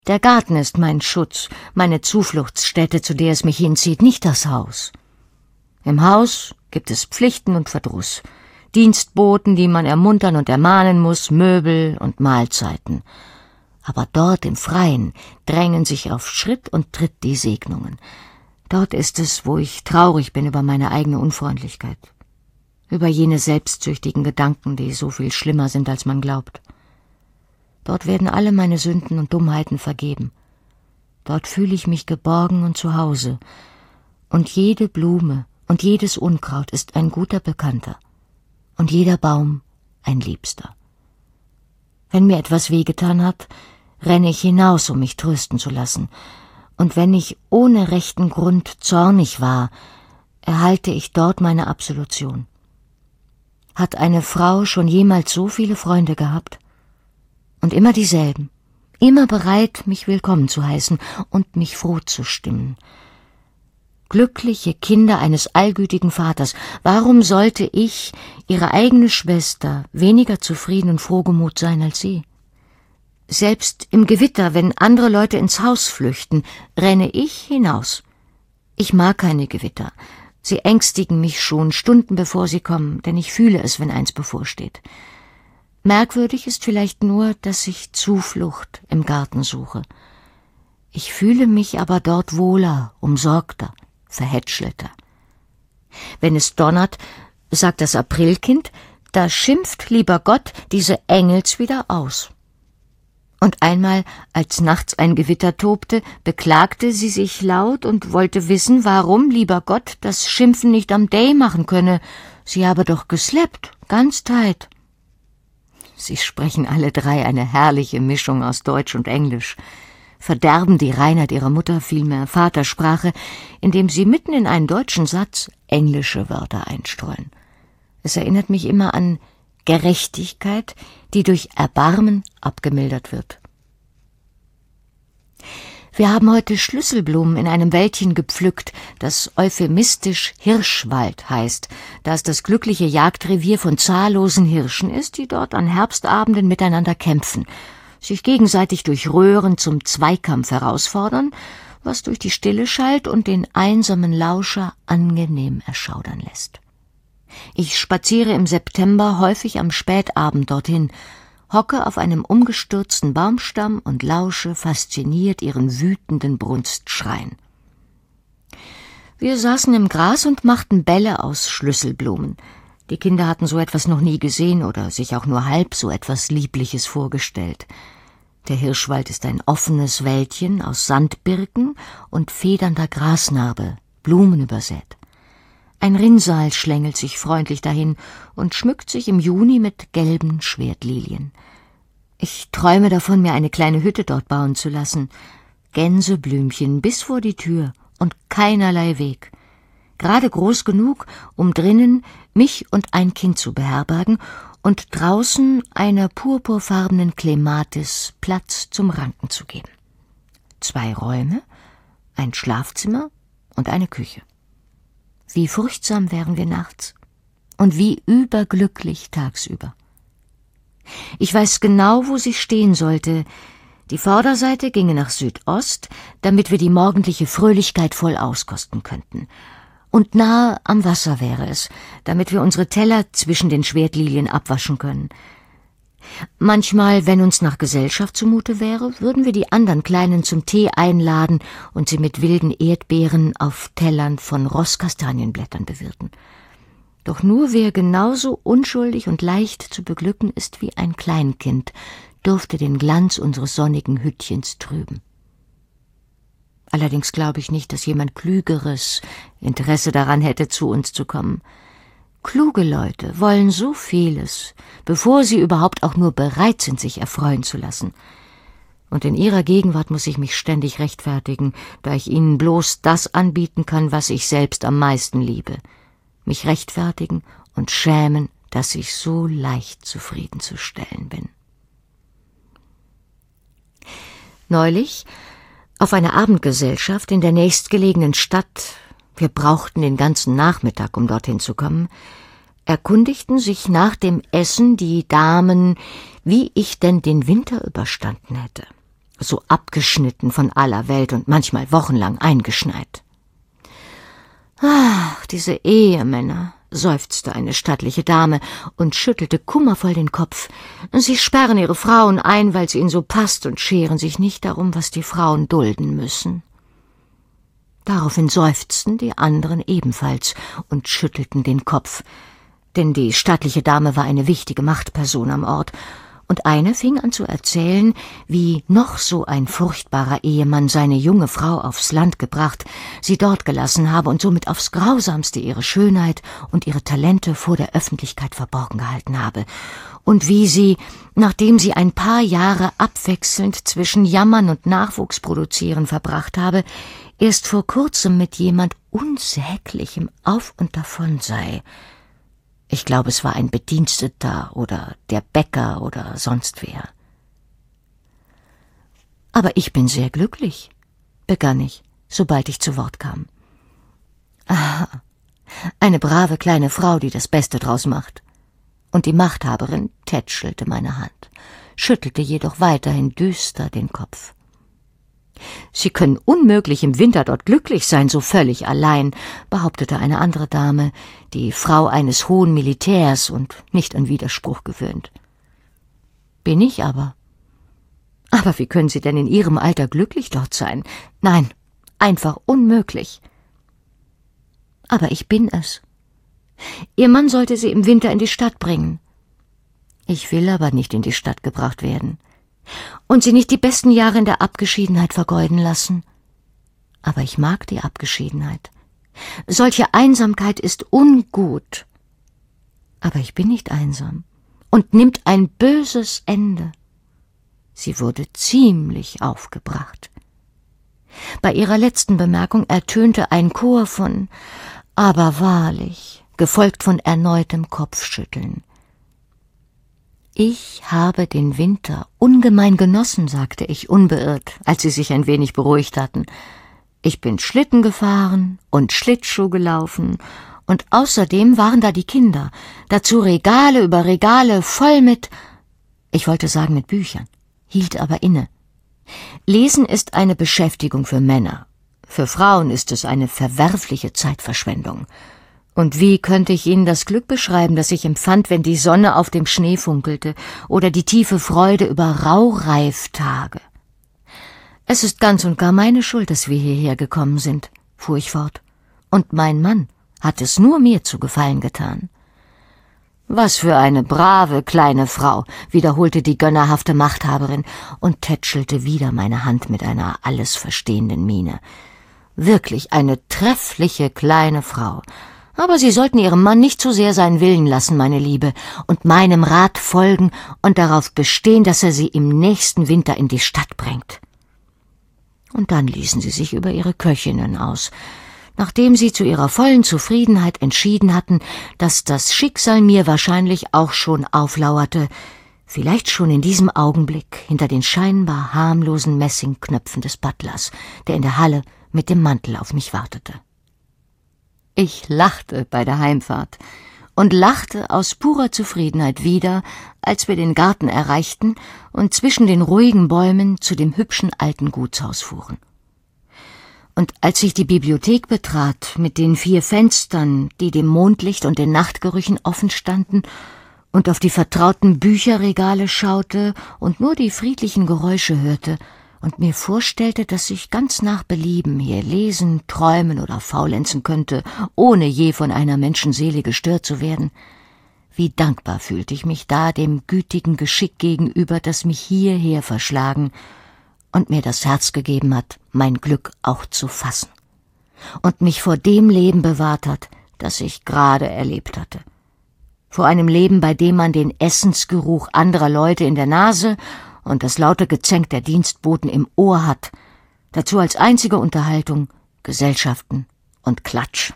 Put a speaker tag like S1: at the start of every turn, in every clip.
S1: Der Garten ist mein Schutz, meine Zufluchtsstätte, zu der es mich hinzieht, nicht das Haus. Im Haus gibt es Pflichten und Verdruss, Dienstboten, die man ermuntern und ermahnen muss, Möbel und Mahlzeiten. Aber dort im Freien drängen sich auf Schritt und Tritt die Segnungen. Dort ist es, wo ich traurig bin über meine eigene Unfreundlichkeit, über jene selbstsüchtigen Gedanken, die so viel schlimmer sind, als man glaubt. Dort werden alle meine Sünden und Dummheiten vergeben. Dort fühle ich mich geborgen und zu Hause. Und jede Blume und jedes Unkraut ist ein guter Bekannter. Und jeder Baum ein Liebster. Wenn mir etwas wehgetan hat, renne ich hinaus, um mich trösten zu lassen. Und wenn ich ohne rechten Grund zornig war, erhalte ich dort meine Absolution. Hat eine Frau schon jemals so viele Freunde gehabt? Und immer dieselben, immer bereit, mich willkommen zu heißen und mich froh zu stimmen. Glückliche Kinder eines allgütigen Vaters, warum sollte ich, ihre eigene Schwester, weniger zufrieden und frohgemut sein als sie? Selbst im Gewitter, wenn andere Leute ins Haus flüchten, renne ich hinaus. Ich mag keine Gewitter. Sie ängstigen mich schon Stunden bevor sie kommen, denn ich fühle es, wenn eins bevorsteht. Merkwürdig ist vielleicht nur, dass ich Zuflucht im Garten suche. Ich fühle mich aber dort wohler, umsorgter, verhätschelter. Wenn es donnert, sagt das Aprilkind, da schimpft lieber Gott diese Engels wieder aus. Und einmal, als nachts ein Gewitter tobte, beklagte sie sich laut und wollte wissen, warum lieber Gott das Schimpfen nicht am Day machen könne. Sie habe doch gesleppt, ganz tight. Sie sprechen alle drei eine herrliche Mischung aus Deutsch und Englisch, verderben die Reinheit ihrer Mutter, vielmehr Vatersprache, indem sie mitten in einen deutschen Satz englische Wörter einstreuen. Es erinnert mich immer an Gerechtigkeit, die durch Erbarmen abgemildert wird. Wir haben heute Schlüsselblumen in einem Wäldchen gepflückt, das euphemistisch Hirschwald heißt, da es das glückliche Jagdrevier von zahllosen Hirschen ist, die dort an Herbstabenden miteinander kämpfen, sich gegenseitig durch Röhren zum Zweikampf herausfordern, was durch die Stille schallt und den einsamen Lauscher angenehm erschaudern lässt. Ich spaziere im September häufig am Spätabend dorthin, hocke auf einem umgestürzten Baumstamm und lausche fasziniert ihren wütenden Brunstschreien. Wir saßen im Gras und machten Bälle aus Schlüsselblumen. Die Kinder hatten so etwas noch nie gesehen oder sich auch nur halb so etwas Liebliches vorgestellt. Der Hirschwald ist ein offenes Wäldchen aus Sandbirken und federnder Grasnarbe, Blumen übersät. Ein Rinnsal schlängelt sich freundlich dahin und schmückt sich im Juni mit gelben Schwertlilien. Ich träume davon, mir eine kleine Hütte dort bauen zu lassen. Gänseblümchen bis vor die Tür und keinerlei Weg. Gerade groß genug, um drinnen mich und ein Kind zu beherbergen und draußen einer purpurfarbenen Klematis Platz zum Ranken zu geben. 2 Räume, ein Schlafzimmer und eine Küche. Wie furchtsam wären wir nachts und wie überglücklich tagsüber. Ich weiß genau, wo sie stehen sollte. Die Vorderseite ginge nach Südost, damit wir die morgendliche Fröhlichkeit voll auskosten könnten. Und nahe am Wasser wäre es, damit wir unsere Teller zwischen den Schwertlilien abwaschen können. Manchmal, wenn uns nach Gesellschaft zumute wäre, würden wir die anderen Kleinen zum Tee einladen und sie mit wilden Erdbeeren auf Tellern von Rosskastanienblättern bewirten. Doch nur wer genauso unschuldig und leicht zu beglücken ist wie ein Kleinkind, dürfte den Glanz unseres sonnigen Hüttchens trüben. Allerdings glaube ich nicht, dass jemand Klügeres Interesse daran hätte, zu uns zu kommen. Kluge Leute wollen so vieles, bevor sie überhaupt auch nur bereit sind, sich erfreuen zu lassen. Und in ihrer Gegenwart muss ich mich ständig rechtfertigen, da ich ihnen bloß das anbieten kann, was ich selbst am meisten liebe. Mich rechtfertigen und schämen, dass ich so leicht zufriedenzustellen bin. Neulich, auf einer Abendgesellschaft in der nächstgelegenen Stadt, wir brauchten den ganzen Nachmittag, um dorthin zu kommen, erkundigten sich nach dem Essen die Damen, wie ich denn den Winter überstanden hätte. so abgeschnitten von aller Welt und manchmal wochenlang eingeschneit. »Ach, diese Ehemänner«, seufzte eine stattliche Dame und schüttelte kummervoll den Kopf. »Sie sperren ihre Frauen ein, weil es ihnen so passt und scheren sich nicht darum, was die Frauen dulden müssen.« Daraufhin seufzten die anderen ebenfalls und schüttelten den Kopf, denn die stattliche Dame war eine wichtige Machtperson am Ort, und eine fing an zu erzählen, wie noch so ein furchtbarer Ehemann seine junge Frau aufs Land gebracht, sie dort gelassen habe und somit aufs Grausamste ihre Schönheit und ihre Talente vor der Öffentlichkeit verborgen gehalten habe, und wie sie, nachdem sie ein paar Jahre abwechselnd zwischen Jammern und Nachwuchs produzieren verbracht habe, erst vor kurzem mit jemand Unsäglichem auf und davon sei. Ich glaube, es war ein Bediensteter oder der Bäcker oder sonst wer. »Aber ich bin sehr glücklich«, begann ich, sobald ich zu Wort kam. »Aha, eine brave kleine Frau, die das Beste draus macht.« Und die Machthaberin tätschelte meine Hand, schüttelte jedoch weiterhin düster den Kopf. »Sie können unmöglich im Winter dort glücklich sein, so völlig allein«, behauptete eine andere Dame, die Frau eines hohen Militärs und nicht an Widerspruch gewöhnt. »Bin ich aber.« »Aber wie können Sie denn in Ihrem Alter glücklich dort sein? Nein, einfach unmöglich.« »Aber ich bin es. Ihr Mann sollte Sie im Winter in die Stadt bringen.« »Ich will aber nicht in die Stadt gebracht werden.« »Und Sie nicht die besten Jahre in der Abgeschiedenheit vergeuden lassen.« »Aber ich mag die Abgeschiedenheit. Solche Einsamkeit ist ungut.« »Aber ich bin nicht einsam und nimmt ein böses Ende.« Sie wurde ziemlich aufgebracht. Bei ihrer letzten Bemerkung ertönte ein Chor von »Aber wahrlich«, gefolgt von erneutem Kopfschütteln. »Ich habe den Winter ungemein genossen«, sagte ich unbeirrt, als sie sich ein wenig beruhigt hatten. »Ich bin Schlitten gefahren und Schlittschuh gelaufen, und außerdem waren da die Kinder, dazu Regale über Regale voll mit, ich wollte sagen mit Büchern, hielt aber inne. Lesen ist eine Beschäftigung für Männer, für Frauen ist es eine verwerfliche Zeitverschwendung. Und wie könnte ich Ihnen das Glück beschreiben, das ich empfand, wenn die Sonne auf dem Schnee funkelte, oder die tiefe Freude über Rauhreiftage? »Es ist ganz und gar meine Schuld, dass wir hierher gekommen sind«, fuhr ich fort, »und mein Mann hat es nur mir zu Gefallen getan.« »Was für eine brave kleine Frau«, wiederholte die gönnerhafte Machthaberin und tätschelte wieder meine Hand mit einer alles verstehenden Miene. »Wirklich eine treffliche kleine Frau. Aber Sie sollten Ihrem Mann nicht zu sehr seinen Willen lassen, meine Liebe, und meinem Rat folgen und darauf bestehen, dass er Sie im nächsten Winter in die Stadt bringt.« Und dann ließen sie sich über ihre Köchinnen aus, nachdem sie zu ihrer vollen Zufriedenheit entschieden hatten, dass das Schicksal mir wahrscheinlich auch schon auflauerte, vielleicht schon in diesem Augenblick hinter den scheinbar harmlosen Messingknöpfen des Butlers, der in der Halle mit dem Mantel auf mich wartete. Ich lachte bei der Heimfahrt und lachte aus purer Zufriedenheit wieder, als wir den Garten erreichten und zwischen den ruhigen Bäumen zu dem hübschen alten Gutshaus fuhren. Und als ich die Bibliothek betrat, mit den 4 Fenstern, die dem Mondlicht und den Nachtgerüchen offen standen, und auf die vertrauten Bücherregale schaute und nur die friedlichen Geräusche hörte und mir vorstellte, dass ich ganz nach Belieben hier lesen, träumen oder faulenzen könnte, ohne je von einer Menschenseele gestört zu werden, wie dankbar fühlte ich mich da dem gütigen Geschick gegenüber, das mich hierher verschlagen und mir das Herz gegeben hat, mein Glück auch zu fassen und mich vor dem Leben bewahrt hat, das ich gerade erlebt hatte. Vor einem Leben, bei dem man den Essensgeruch anderer Leute in der Nase und das laute Gezänk der Dienstboten im Ohr hat, dazu als einzige Unterhaltung Gesellschaften und Klatsch.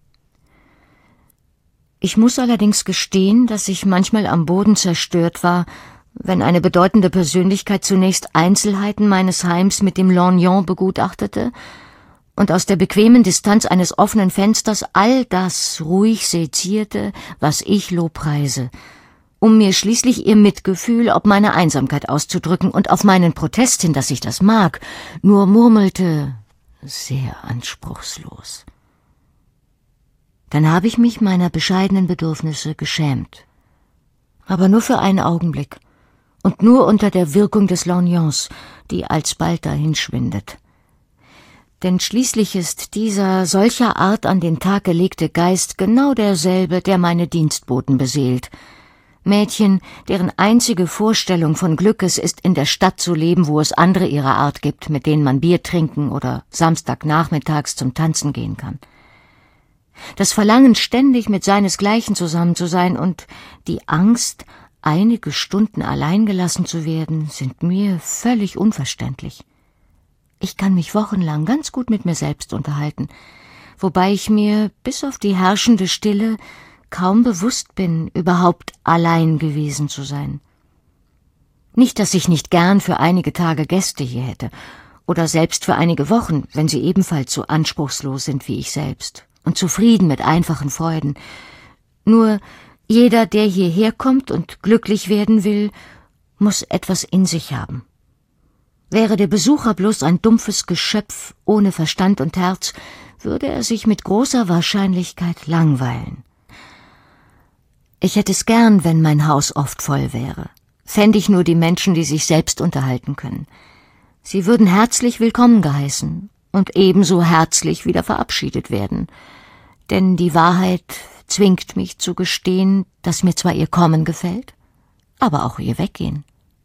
S1: Ich muss allerdings gestehen, dass ich manchmal am Boden zerstört war, wenn eine bedeutende Persönlichkeit zunächst Einzelheiten meines Heims mit dem Lorgnon begutachtete und aus der bequemen Distanz eines offenen Fensters all das ruhig sezierte, was ich lobpreise, um mir schließlich ihr Mitgefühl ob meine Einsamkeit auszudrücken und auf meinen Protest hin, dass ich das mag, nur murmelte, sehr anspruchslos. Dann habe ich mich meiner bescheidenen Bedürfnisse geschämt. Aber nur für einen Augenblick und nur unter der Wirkung des Lorgnons, die alsbald dahinschwindet. Denn schließlich ist dieser solcher Art an den Tag gelegte Geist genau derselbe, der meine Dienstboten beseelt. Mädchen, deren einzige Vorstellung von Glück es ist, in der Stadt zu leben, wo es andere ihrer Art gibt, mit denen man Bier trinken oder Samstagnachmittags zum Tanzen gehen kann. Das Verlangen, ständig mit seinesgleichen zusammen zu sein und die Angst, einige Stunden allein gelassen zu werden, sind mir völlig unverständlich. Ich kann mich wochenlang ganz gut mit mir selbst unterhalten, wobei ich mir bis auf die herrschende Stille kaum bewusst bin, überhaupt allein gewesen zu sein. Nicht, dass ich nicht gern für einige Tage Gäste hier hätte, oder selbst für einige Wochen, wenn sie ebenfalls so anspruchslos sind wie ich selbst und zufrieden mit einfachen Freuden. Nur jeder, der hierher kommt und glücklich werden will, muss etwas in sich haben. Wäre der Besucher bloß ein dumpfes Geschöpf ohne Verstand und Herz, würde er sich mit großer Wahrscheinlichkeit langweilen. Ich hätte es gern, wenn mein Haus oft voll wäre. Fände ich nur die Menschen, die sich selbst unterhalten können. Sie würden herzlich willkommen geheißen und ebenso herzlich wieder verabschiedet werden. Denn die Wahrheit zwingt mich zu gestehen, dass mir zwar ihr Kommen gefällt, aber auch ihr Weggehen.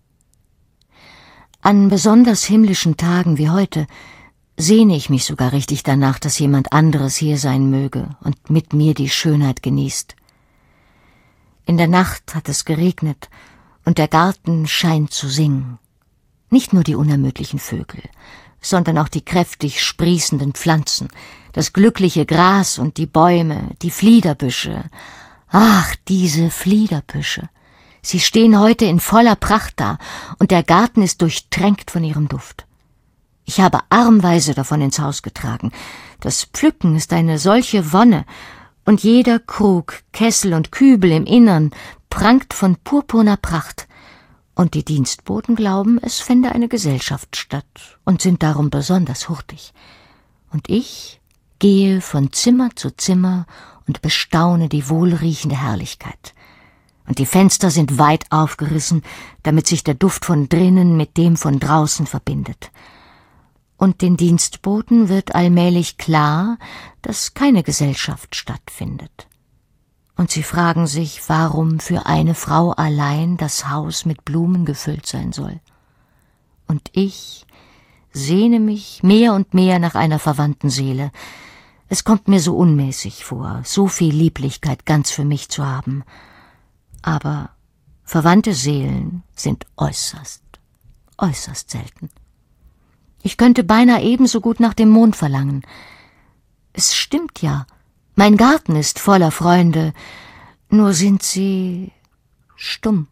S1: An besonders himmlischen Tagen wie heute sehne ich mich sogar richtig danach, dass jemand anderes hier sein möge und mit mir die Schönheit genießt. In der Nacht hat es geregnet und der Garten scheint zu singen. Nicht nur die unermüdlichen Vögel, sondern auch die kräftig sprießenden Pflanzen, das glückliche Gras und die Bäume, die Fliederbüsche. Ach, diese Fliederbüsche! Sie stehen heute in voller Pracht da, und der Garten ist durchtränkt von ihrem Duft. Ich habe armweise davon ins Haus getragen. Das Pflücken ist eine solche Wonne, und jeder Krug, Kessel und Kübel im Innern prangt von purpurner Pracht, und die Dienstboten glauben, es fände eine Gesellschaft statt und sind darum besonders hurtig. Und ich gehe von Zimmer zu Zimmer und bestaune die wohlriechende Herrlichkeit. Und die Fenster sind weit aufgerissen, damit sich der Duft von drinnen mit dem von draußen verbindet. Und den Dienstboten wird allmählich klar, dass keine Gesellschaft stattfindet. Und sie fragen sich, warum für eine Frau allein das Haus mit Blumen gefüllt sein soll. Und ich sehne mich mehr und mehr nach einer verwandten Seele. Es kommt mir so unmäßig vor, so viel Lieblichkeit ganz für mich zu haben. Aber verwandte Seelen sind äußerst, äußerst selten. Ich könnte beinahe ebenso gut nach dem Mond verlangen. Es stimmt ja, mein Garten ist voller Freunde, nur sind sie stumm.